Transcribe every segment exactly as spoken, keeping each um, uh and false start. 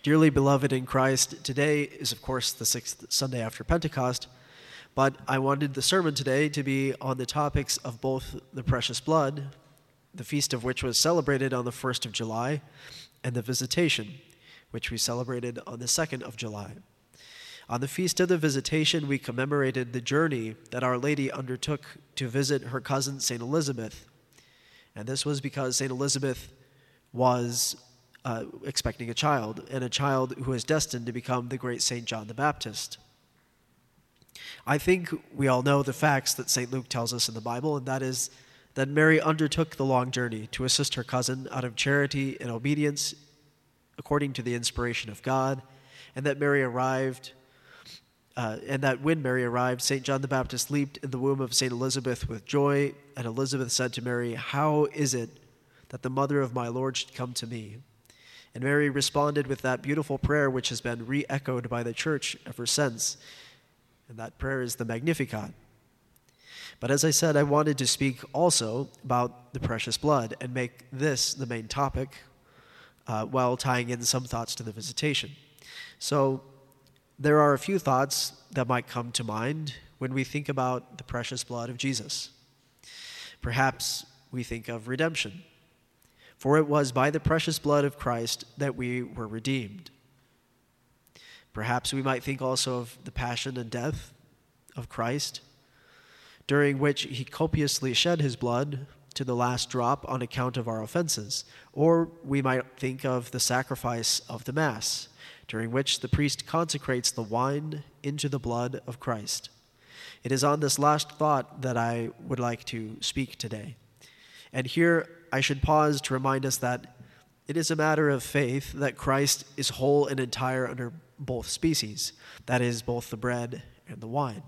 Dearly beloved in Christ, today is, of course, the sixth Sunday after Pentecost, but I wanted the sermon today to be on the topics of both the precious blood, the feast of which was celebrated on the first of July, and the Visitation, which we celebrated on the second of July. On the Feast of the Visitation, we commemorated the journey that Our Lady undertook to visit her cousin, Saint Elizabeth. And this was because Saint Elizabeth was uh, expecting a child, and a child who is destined to become the great Saint John the Baptist. I think we all know the facts that Saint Luke tells us in the Bible, and that is that Mary undertook the long journey to assist her cousin out of charity and obedience according to the inspiration of God, and that Mary arrived Uh, and that when Mary arrived, Saint John the Baptist leaped in the womb of Saint Elizabeth with joy, and Elizabeth said to Mary, "How is it that the mother of my Lord should come to me?" And Mary responded with that beautiful prayer which has been re-echoed by the Church ever since, and that prayer is the Magnificat. But as I said, I wanted to speak also about the precious blood and make this the main topic uh, while tying in some thoughts to the Visitation. So, there are a few thoughts that might come to mind when we think about the precious blood of Jesus. Perhaps we think of redemption, for it was by the precious blood of Christ that we were redeemed. Perhaps we might think also of the passion and death of Christ, during which he copiously shed his blood to the last drop on account of our offenses. Or we might think of the sacrifice of the Mass, during which the priest consecrates the wine into the blood of Christ. It is on this last thought that I would like to speak today. And here I should pause to remind us that it is a matter of faith that Christ is whole and entire under both species, that is, both the bread and the wine.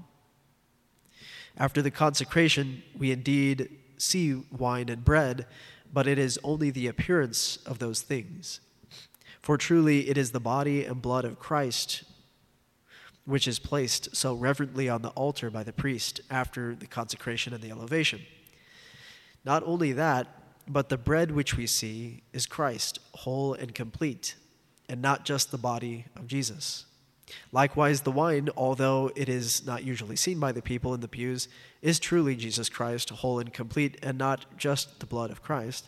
After the consecration, we indeed see wine and bread, but it is only the appearance of those things. For truly it is the body and blood of Christ which is placed so reverently on the altar by the priest after the consecration and the elevation. Not only that, but the bread which we see is Christ, whole and complete, and not just the body of Jesus. Likewise, the wine, although it is not usually seen by the people in the pews, is truly Jesus Christ, whole and complete, and not just the blood of Christ.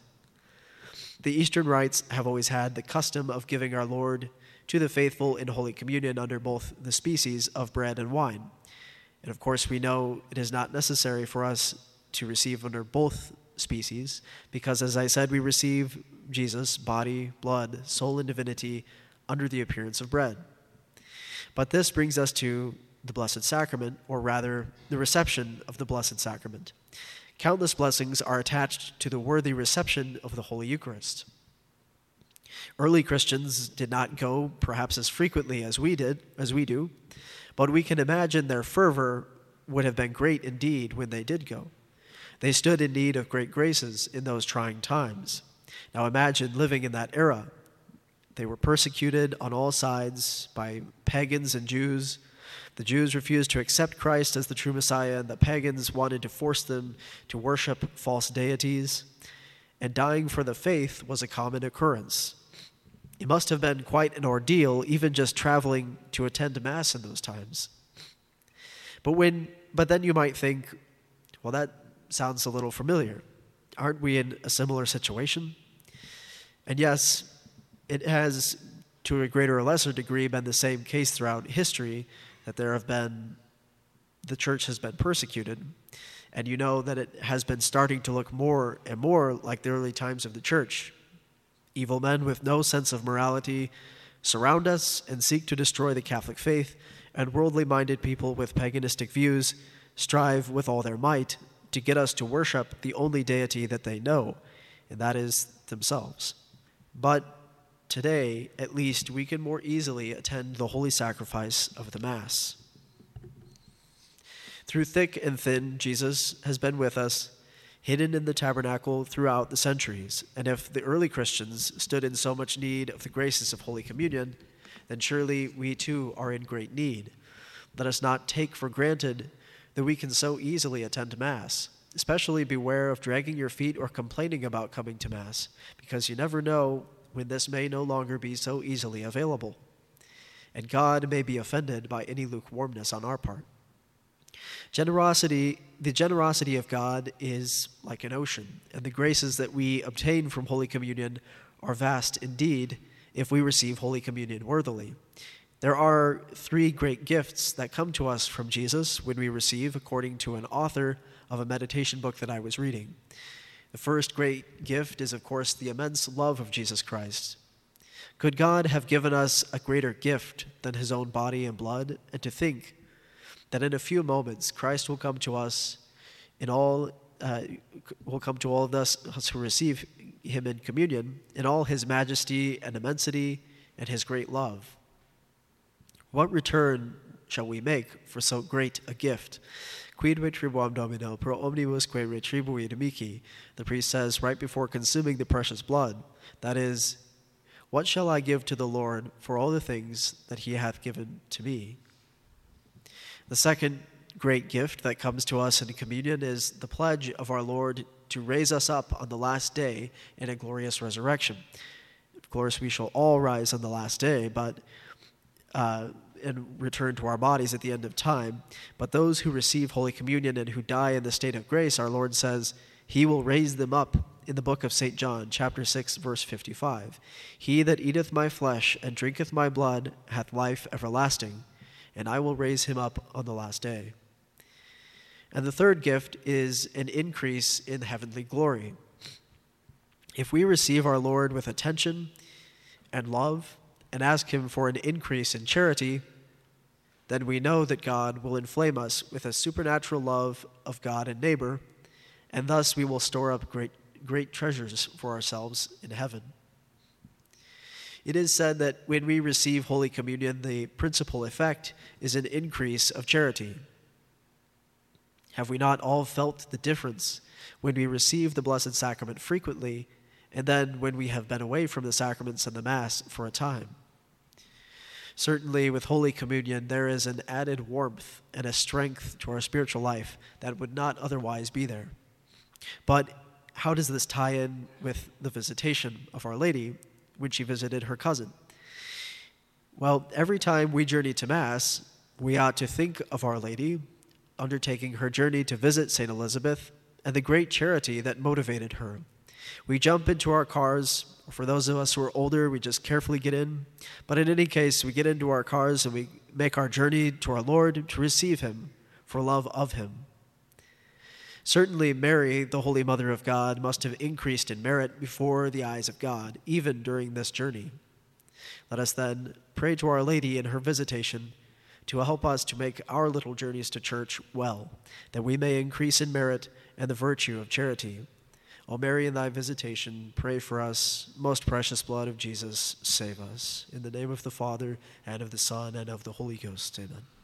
The Eastern rites have always had the custom of giving our Lord to the faithful in Holy Communion under both the species of bread and wine. And of course, we know it is not necessary for us to receive under both species, because as I said, we receive Jesus, body, blood, soul, and divinity under the appearance of bread. But this brings us to the Blessed Sacrament, or rather, the reception of the Blessed Sacrament. Countless blessings are attached to the worthy reception of the Holy Eucharist. Early Christians did not go perhaps as frequently as we did, as we do, but we can imagine their fervor would have been great indeed when they did go. They stood in need of great graces in those trying times. Now imagine living in that era. They were persecuted on all sides by pagans and Jews. The Jews refused to accept Christ as the true Messiah, and the pagans wanted to force them to worship false deities. And dying for the faith was a common occurrence. It must have been quite an ordeal, even just traveling to attend Mass in those times. But when, but then you might think, well, that sounds a little familiar. Aren't we in a similar situation? And yes, it has, to a greater or lesser degree, been the same case throughout history, that there have been, the church has been persecuted. And you know that it has been starting to look more and more like the early times of the church. Evil men with no sense of morality surround us and seek to destroy the Catholic faith, and worldly-minded people with paganistic views strive with all their might to get us to worship the only deity that they know, and that is themselves. But today, at least, we can more easily attend the holy sacrifice of the Mass. Through thick and thin, Jesus has been with us, hidden in the tabernacle throughout the centuries. And if the early Christians stood in so much need of the graces of Holy Communion, then surely we too are in great need. Let us not take for granted that we can so easily attend Mass. Especially beware of dragging your feet or complaining about coming to Mass, because you never know when this may no longer be so easily available, and God may be offended by any lukewarmness on our part. Generosity, the generosity of God is like an ocean, and the graces that we obtain from Holy Communion are vast indeed if we receive Holy Communion worthily. There are three great gifts that come to us from Jesus when we receive, according to an author of a meditation book that I was reading. The first great gift is, of course, the immense love of Jesus Christ. Could God have given us a greater gift than his own body and blood? And to think that in a few moments Christ will come to us in all uh, will come to all of us who receive him in communion in all his majesty and immensity and his great love. What return shall we make for so great a gift? Quid retribuam Domino pro omnibus que retribuit mihi, the priest says right before consuming the precious blood. That is, what shall I give to the Lord for all the things that he hath given to me? The second great gift that comes to us in communion is the pledge of our Lord to raise us up on the last day in a glorious resurrection. Of course, we shall all rise on the last day, but uh, and return to our bodies at the end of time. But those who receive Holy Communion and who die in the state of grace, our Lord says, he will raise them up in the book of Saint John, chapter six, verse fifty-five. He that eateth my flesh and drinketh my blood hath life everlasting, and I will raise him up on the last day. And the third gift is an increase in heavenly glory. If we receive our Lord with attention and love and ask him for an increase in charity, then we know that God will inflame us with a supernatural love of God and neighbor, and thus we will store up great, great treasures for ourselves in heaven. It is said that when we receive Holy Communion, the principal effect is an increase of charity. Have we not all felt the difference when we receive the Blessed Sacrament frequently, and then when we have been away from the sacraments and the Mass for a time? Certainly, with Holy Communion, there is an added warmth and a strength to our spiritual life that would not otherwise be there. But how does this tie in with the visitation of Our Lady when she visited her cousin? Well, every time we journey to Mass, we ought to think of Our Lady undertaking her journey to visit Saint Elizabeth and the great charity that motivated her. We jump into our cars. For those of us who are older, we just carefully get in. But in any case, we get into our cars and we make our journey to our Lord to receive him for love of him. Certainly, Mary, the Holy Mother of God, must have increased in merit before the eyes of God, even during this journey. Let us then pray to Our Lady in her visitation to help us to make our little journeys to church well, that we may increase in merit and the virtue of charity. O Mary, in thy visitation, pray for us. Most precious blood of Jesus, save us. In the name of the Father, and of the Son, and of the Holy Ghost. Amen.